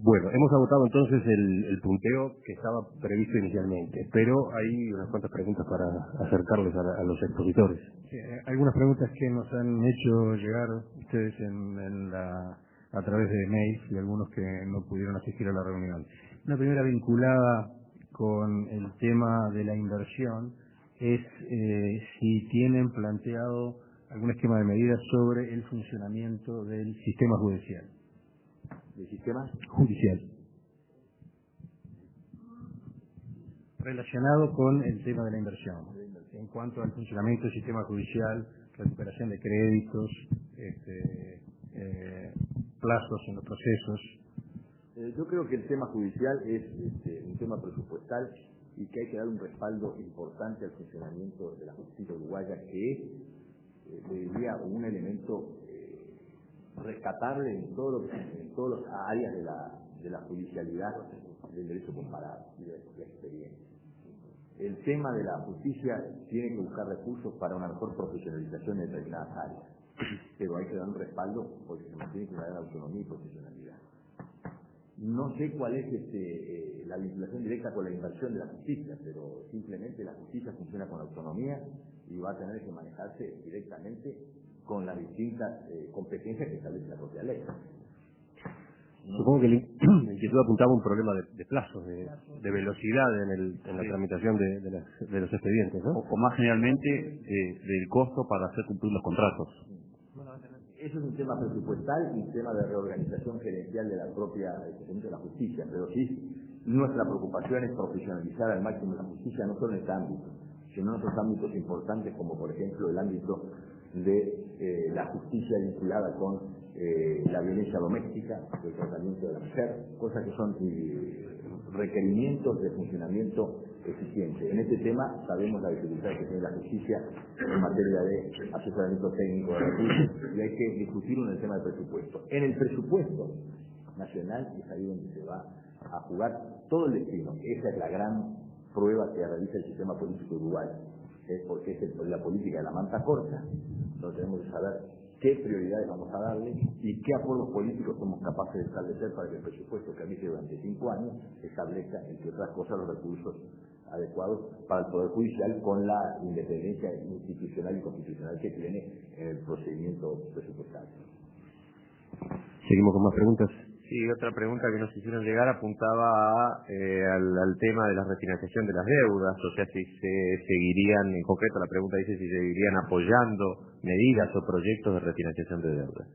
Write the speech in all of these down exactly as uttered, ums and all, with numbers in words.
Bueno, hemos agotado entonces el, el punteo que estaba previsto inicialmente, pero hay unas cuantas preguntas para acercarles a, a los expositores. Sí, algunas preguntas que nos han hecho llegar ustedes en, en la, a través de mails y algunos que no pudieron asistir a la reunión. Una primera vinculada con el tema de la inversión es eh, si tienen planteado algún esquema de medidas sobre el funcionamiento del sistema judicial. ¿Del sistema? Judicial. Relacionado con el tema de la inversión. En cuanto al funcionamiento del sistema judicial, recuperación de créditos, este, eh, plazos en los procesos. Eh, yo creo que el tema judicial es este, un tema presupuestal y que hay que dar un respaldo importante al funcionamiento de la justicia uruguaya, que es, eh, le diría, un elemento eh, rescatable en, todo lo que, en todas las áreas de la, de la judicialidad del derecho comparado y de la experiencia. El tema de la justicia tiene que buscar recursos para una mejor profesionalización en determinadas áreas, pero hay que dar un respaldo porque se mantiene que dar autonomía y profesionalidad. No sé cuál es este, eh, la vinculación directa con la inversión de la justicia, pero simplemente la justicia funciona con autonomía y va a tener que manejarse directamente con las distintas eh, competencias que establece la propia ley. No. Supongo que el inquietud apuntaba a un problema de, de plazos, de, de velocidad en, el, en la sí. tramitación de, de, las, de los expedientes, ¿no? O, o más generalmente de, del costo para hacer cumplir los contratos. Eso es un tema presupuestal y un tema de reorganización gerencial de la propia de la justicia, pero sí, nuestra preocupación es profesionalizar al máximo la justicia, no solo en este ámbito, sino en otros ámbitos importantes, como por ejemplo el ámbito de eh, la justicia vinculada con eh, la violencia doméstica, el tratamiento de la mujer, cosas que son eh, requerimientos de funcionamiento eficiente. En este tema sabemos la dificultad que tiene la justicia en materia de asesoramiento técnico de recursos y hay que discutirlo en el tema del presupuesto. En el presupuesto nacional es ahí donde se va a jugar todo el destino. Esa es la gran prueba que realiza el sistema político uruguayo, ¿eh? Porque es el, la política de la manta corta, donde tenemos que saber qué prioridades vamos a darle y qué acuerdos políticos somos capaces de establecer para que el presupuesto que avise durante cinco años establezca, entre otras cosas, los recursos adecuados para el Poder Judicial con la independencia institucional y constitucional que tiene en el procedimiento presupuestario. Seguimos con más preguntas. Sí, otra pregunta que nos hicieron llegar apuntaba a, eh, al, al tema de la refinanciación de las deudas, o sea, si se seguirían, en concreto la pregunta dice si seguirían apoyando medidas o proyectos de refinanciación de deudas.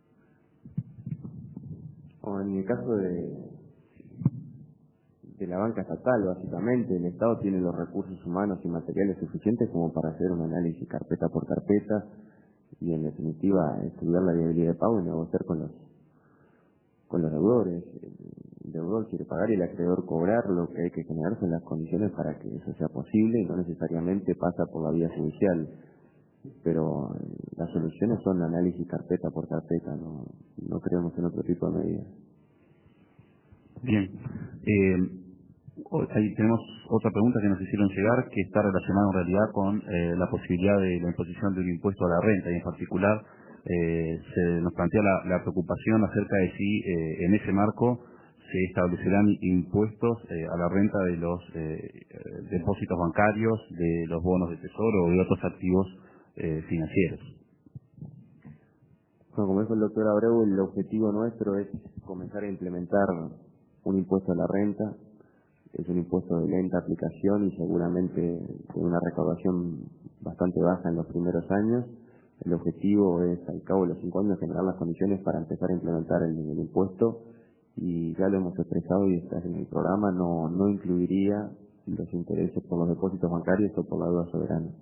O en el caso de, de la banca estatal, básicamente, el Estado tiene los recursos humanos y materiales suficientes como para hacer un análisis carpeta por carpeta y, en definitiva, estudiar la viabilidad de pago y negociar con los con los deudores. El deudor quiere pagar y el acreedor cobrar. Lo que hay que generar son las condiciones para que eso sea posible y no necesariamente pasa por la vía judicial. Pero las soluciones son análisis carpeta por carpeta, no, no creemos en otro tipo de medidas. Bien. Eh, ahí tenemos otra pregunta que nos hicieron llegar, que está relacionada en realidad con eh, la posibilidad de la imposición de un impuesto a la renta, y en particular eh, se nos plantea la, la preocupación acerca de si eh, en ese marco se establecerán impuestos eh, a la renta de los eh, depósitos bancarios, de los bonos de tesoro o de otros activos eh, financieros. Bueno, como dijo el doctor Abreu, el objetivo nuestro es comenzar a implementar un impuesto a la renta. Es un impuesto de lenta aplicación y seguramente con una recaudación bastante baja en los primeros años. El objetivo es, al cabo de los cinco años, generar las condiciones para empezar a implementar el, el impuesto, y ya lo hemos expresado y está en el programa, no, no incluiría los intereses por los depósitos bancarios o por la deuda soberana.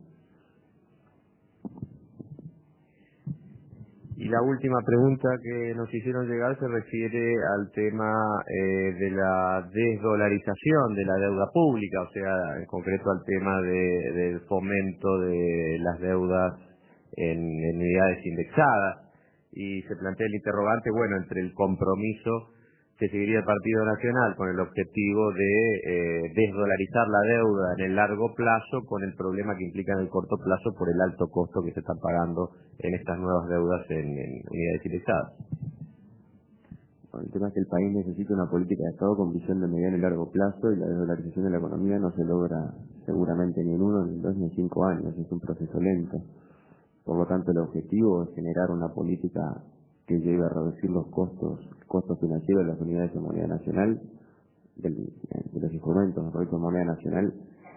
Y la última pregunta que nos hicieron llegar se refiere al tema eh, de la desdolarización de la deuda pública, o sea, en concreto al tema de, del fomento de las deudas en, en unidades indexadas. Y se plantea el interrogante, bueno, entre el compromiso que seguiría el Partido Nacional con el objetivo de eh, desdolarizar la deuda en el largo plazo, con el problema que implica en el corto plazo por el alto costo que se están pagando en estas nuevas deudas en, en unidades indexadas. El tema es que el país necesita una política de Estado con visión de mediano y largo plazo, y la desdolarización de la economía no se logra seguramente ni en uno, ni en dos, ni en cinco años. Es un proceso lento. Por lo tanto, el objetivo es generar una política que lleve a reducir los costos, costos financieros de las unidades de moneda nacional, del, de los instrumentos de proyecto de moneda nacional,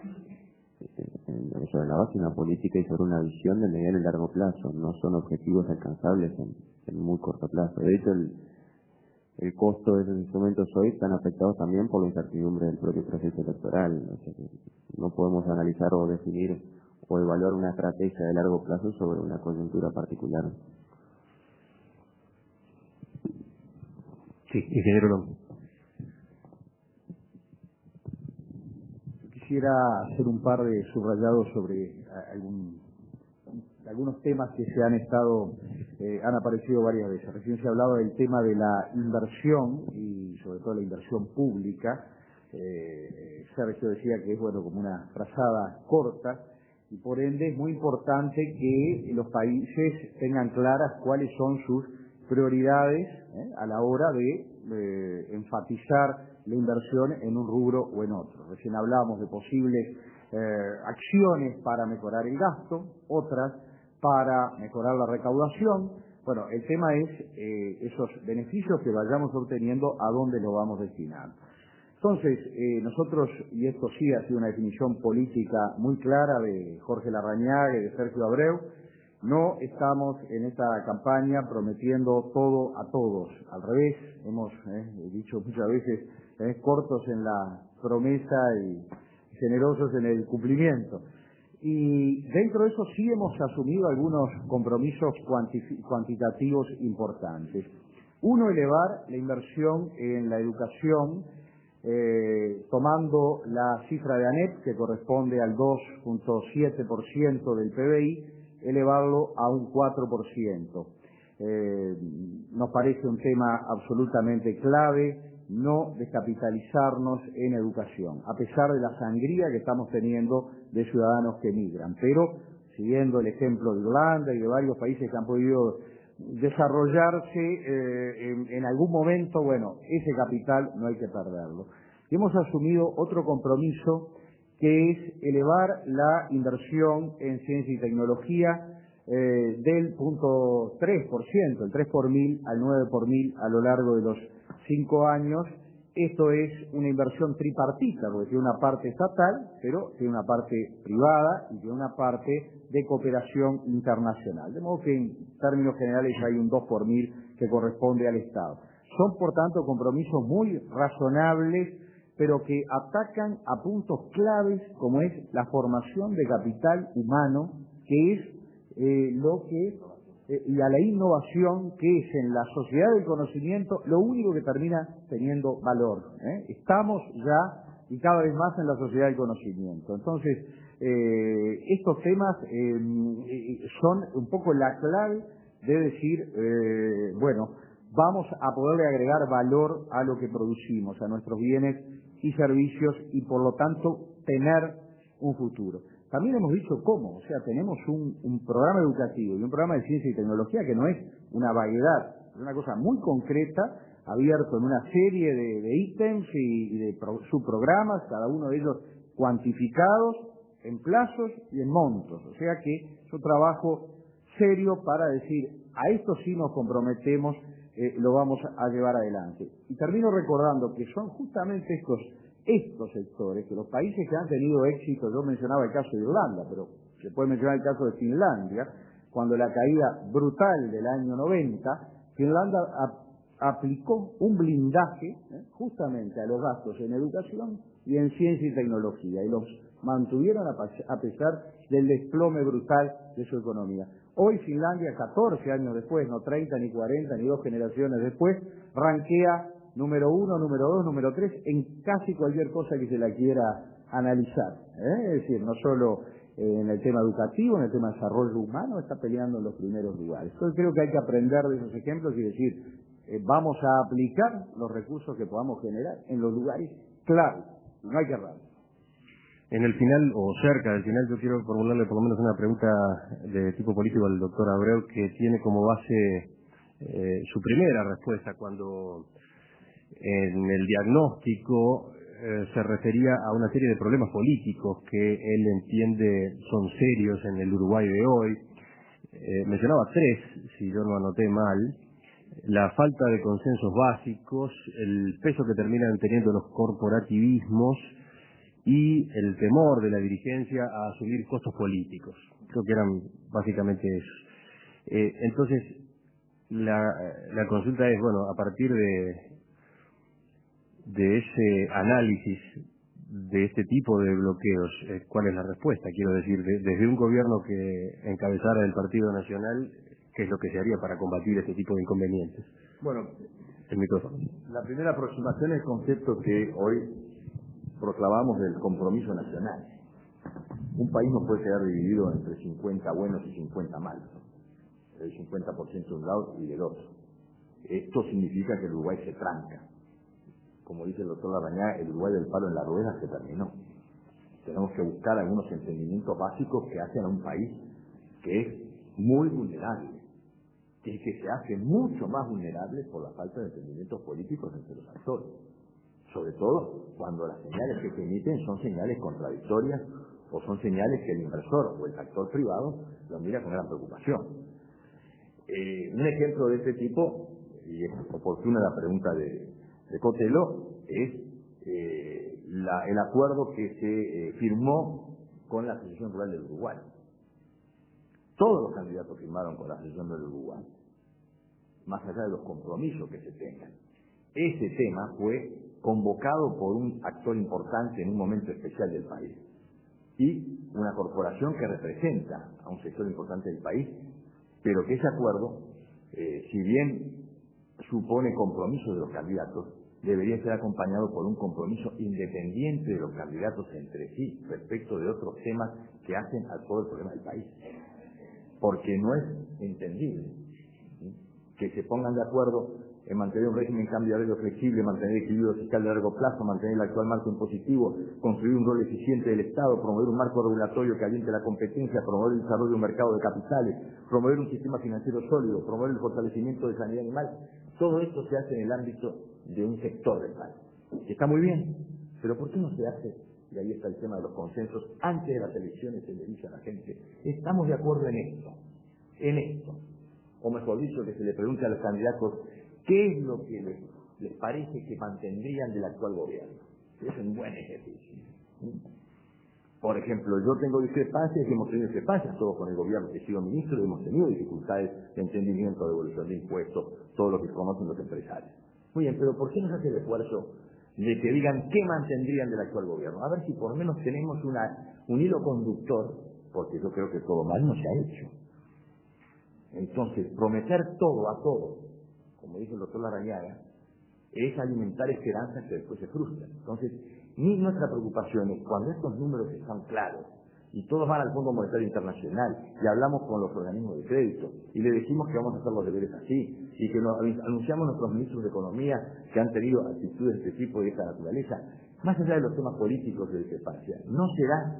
eh, sobre la base de una política y sobre una visión de mediano y largo plazo. No son objetivos alcanzables en, en muy corto plazo. De hecho, el, el costo de esos instrumentos hoy están afectados también por la incertidumbre del propio proceso electoral. O sea que no podemos analizar o definir o evaluar una estrategia de largo plazo sobre una coyuntura particular. Sí, ingeniero Long. Quisiera hacer un par de subrayados sobre algún, algunos temas que se han estado, eh, han aparecido varias veces. Recién se hablaba del tema de la inversión y sobre todo la inversión pública. Eh, Sergio decía que es bueno como una frazada corta y por ende es muy importante que los países tengan claras cuáles son sus prioridades eh, a la hora de eh, enfatizar la inversión en un rubro o en otro. Recién hablábamos de posibles eh, acciones para mejorar el gasto, otras para mejorar la recaudación. Bueno, el tema es eh, esos beneficios que vayamos obteniendo, a dónde lo vamos destinando. Entonces, eh, nosotros, y esto sí ha sido una definición política muy clara de Jorge Larrañaga y de Sergio Abreu, no estamos en esta campaña prometiendo todo a todos. Al revés, hemos eh, dicho muchas veces, eh, cortos en la promesa y generosos en el cumplimiento. Y dentro de eso sí hemos asumido algunos compromisos cuantitativos importantes. Uno, elevar la inversión en la educación, eh, tomando la cifra de ANEP, que corresponde al dos punto siete por ciento del P B I, elevarlo a un cuatro por ciento. Eh, nos parece un tema absolutamente clave no descapitalizarnos en educación, a pesar de la sangría que estamos teniendo de ciudadanos que emigran. Pero, siguiendo el ejemplo de Irlanda y de varios países que han podido desarrollarse eh, en, en algún momento, bueno, ese capital no hay que perderlo. Y hemos asumido otro compromiso, que es elevar la inversión en ciencia y tecnología eh, del punto tres por ciento, el tres por mil al nueve por mil a lo largo de los cinco años. Esto es una inversión tripartita, porque tiene una parte estatal, pero tiene una parte privada y tiene una parte de cooperación internacional. De modo que en términos generales hay un dos por mil que corresponde al Estado. Son, por tanto, compromisos muy razonables, pero que atacan a puntos claves como es la formación de capital humano, que es eh, lo que, eh, y a la innovación, que es en la sociedad del conocimiento lo único que termina teniendo valor. ¿eh? Estamos ya y cada vez más en la sociedad del conocimiento. Entonces, eh, estos temas eh, son un poco la clave de decir, eh, bueno, vamos a poderle agregar valor a lo que producimos, a nuestros bienes y servicios, y por lo tanto tener un futuro. También hemos dicho cómo, o sea, tenemos un, un programa educativo y un programa de ciencia y tecnología que no es una vaguedad, es una cosa muy concreta, abierto en una serie de, de ítems y, y de pro, subprogramas, cada uno de ellos cuantificados en plazos y en montos. O sea que es un trabajo serio para decir, a esto sí nos comprometemos, eh, lo vamos a llevar adelante. Y termino recordando que son justamente estos estos sectores, que los países que han tenido éxito, yo mencionaba el caso de Irlanda, pero se puede mencionar el caso de Finlandia, cuando la caída brutal del año noventa, Finlandia a, aplicó un blindaje ¿eh? justamente a los gastos en educación y en ciencia y tecnología, y los mantuvieron a, a pesar del desplome brutal de su economía. Hoy Finlandia, catorce años después, no treinta, ni cuarenta, ni dos generaciones después, ranquea número uno, número dos, número tres, en casi cualquier cosa que se la quiera analizar. ¿eh? Es decir, no solo eh, en el tema educativo, en el tema de desarrollo humano, está peleando en los primeros lugares. Entonces creo que hay que aprender de esos ejemplos y decir, eh, vamos a aplicar los recursos que podamos generar en los lugares claves. No hay que errar. En el final, o cerca del final, yo quiero formularle por lo menos una pregunta de tipo político al doctor Abreu, que tiene como base eh, su primera respuesta cuando en el diagnóstico eh, se refería a una serie de problemas políticos que él entiende son serios en el Uruguay de hoy. Eh, mencionaba tres, si yo no anoté mal: la falta de consensos básicos, el peso que terminan teniendo los corporativismos y el temor de la dirigencia a asumir costos políticos. Creo que eran básicamente eso. Eh, entonces, la, la consulta es, bueno, a partir de, de ese análisis de este tipo de bloqueos, eh, ¿cuál es la respuesta? Quiero decir, de, desde un gobierno que encabezara el Partido Nacional, ¿qué es lo que se haría para combatir este tipo de inconvenientes? Bueno, el micrófono. La primera aproximación es el concepto que hoy proclamamos del compromiso nacional. Un país no puede quedar dividido entre cincuenta buenos y cincuenta malos, el cincuenta por ciento de un lado y del otro. Esto significa que el Uruguay se tranca. Como dice el doctor Larrañaga, el Uruguay del palo en la rueda se terminó. Tenemos que buscar algunos entendimientos básicos que hacen a un país que es muy vulnerable, que, que se hace mucho más vulnerable por la falta de entendimientos políticos entre los actores. Sobre todo cuando las señales que se emiten son señales contradictorias o son señales que el inversor o el actor privado lo mira con gran preocupación. Eh, un ejemplo de este tipo, y es oportuna la pregunta de, de Cotelo, es eh, la, el acuerdo que se eh, firmó con la Asociación Rural del Uruguay. Todos los candidatos firmaron con la Asociación del Uruguay, más allá de los compromisos que se tengan. Ese tema fue convocado por un actor importante en un momento especial del país y una corporación que representa a un sector importante del país, pero que ese acuerdo, eh, si bien supone compromisos de los candidatos, debería ser acompañado por un compromiso independiente de los candidatos entre sí respecto de otros temas que hacen a todo el problema del país. Porque no es entendible que se pongan de acuerdo en mantener un régimen cambiario flexible, mantener el equilibrio fiscal de largo plazo, mantener el actual marco impositivo, construir un rol eficiente del Estado, promover un marco regulatorio que aliente la competencia, promover el desarrollo de un mercado de capitales, promover un sistema financiero sólido, promover el fortalecimiento de sanidad animal. Todo esto se hace en el ámbito de un sector del país. Está muy bien, pero ¿por qué no se hace? Y ahí está el tema de los consensos. Antes de las elecciones se le dice a la gente, estamos de acuerdo en esto, en esto. O mejor dicho, que se le pregunte a los candidatos qué es lo que les, les parece que mantendrían del actual gobierno. Es un buen ejercicio. Por ejemplo, yo tengo discrepancias y hemos tenido discrepancias todos con el gobierno que he sido ministro y hemos tenido dificultades de entendimiento, de devolución de impuestos, todo lo que conocen los empresarios. Muy bien, pero ¿por qué no se hace el esfuerzo de que digan qué mantendrían del actual gobierno? A ver si por lo menos tenemos una, un hilo conductor, porque yo creo que todo mal no se ha hecho. Entonces, prometer todo a todo, como dice el doctor Larrañaga, es alimentar esperanzas que después se frustran. Entonces, ni nuestra preocupación es cuando estos números están claros y todos van al Fondo Monetario Internacional y hablamos con los organismos de crédito y le decimos que vamos a hacer los deberes así y que nos anunciamos a nuestros ministros de Economía que han tenido actitudes de este tipo y de esta naturaleza, más allá de los temas políticos de discrepancia, ¿no será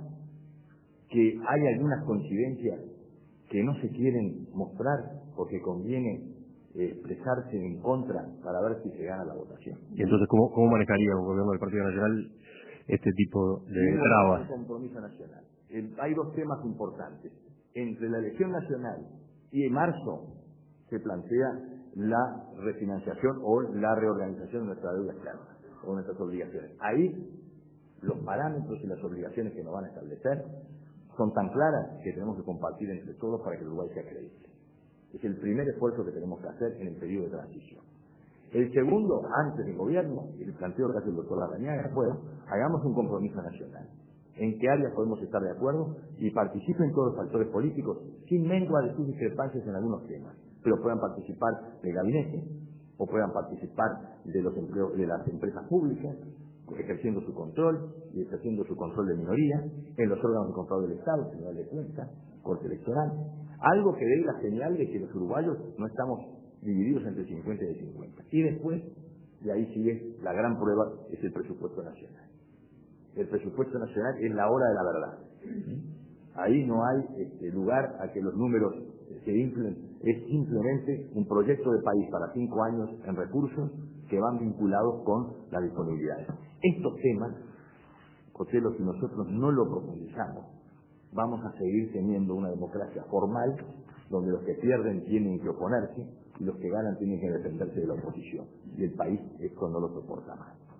que hay algunas coincidencias que no se quieren mostrar porque conviene eh, expresarse en contra para ver si se gana la votación? Y entonces, ¿cómo, cómo manejaría el gobierno del Partido Nacional este tipo de trabas? El compromiso nacional. El, hay dos temas importantes. Entre la elección nacional y en marzo se plantea la refinanciación o la reorganización de nuestra deuda externa o nuestras obligaciones. Ahí los parámetros y las obligaciones que nos van a establecer son tan claras que tenemos que compartir entre todos para que el Uruguay sea creíble. Es el primer esfuerzo que tenemos que hacer en el periodo de transición. El segundo, antes del gobierno, y el planteo que hace el doctor Larrañaga, bueno, hagamos un compromiso nacional. ¿En qué áreas podemos estar de acuerdo? Y participen todos los actores políticos, sin mengua de sus discrepancias en algunos temas, pero puedan participar del gabinete, o puedan participar de los empleos, de las empresas públicas, ejerciendo su control y ejerciendo su control de minoría, en los órganos de control del Estado, Tribunal de Cuentas, Corte Electoral, algo que dé la señal de que los uruguayos no estamos divididos entre cincuenta y cincuenta. Y después, y ahí sigue la gran prueba, es el presupuesto nacional. El presupuesto nacional es la hora de la verdad. Ahí no hay este, lugar a que los números se inflen, es simplemente un proyecto de país para cinco años en recursos que van vinculados con las disponibilidades. Estos temas, Cotelo, si nosotros no lo profundizamos, vamos a seguir teniendo una democracia formal donde los que pierden tienen que oponerse y los que ganan tienen que defenderse de la oposición. Y el país esto no lo soporta más.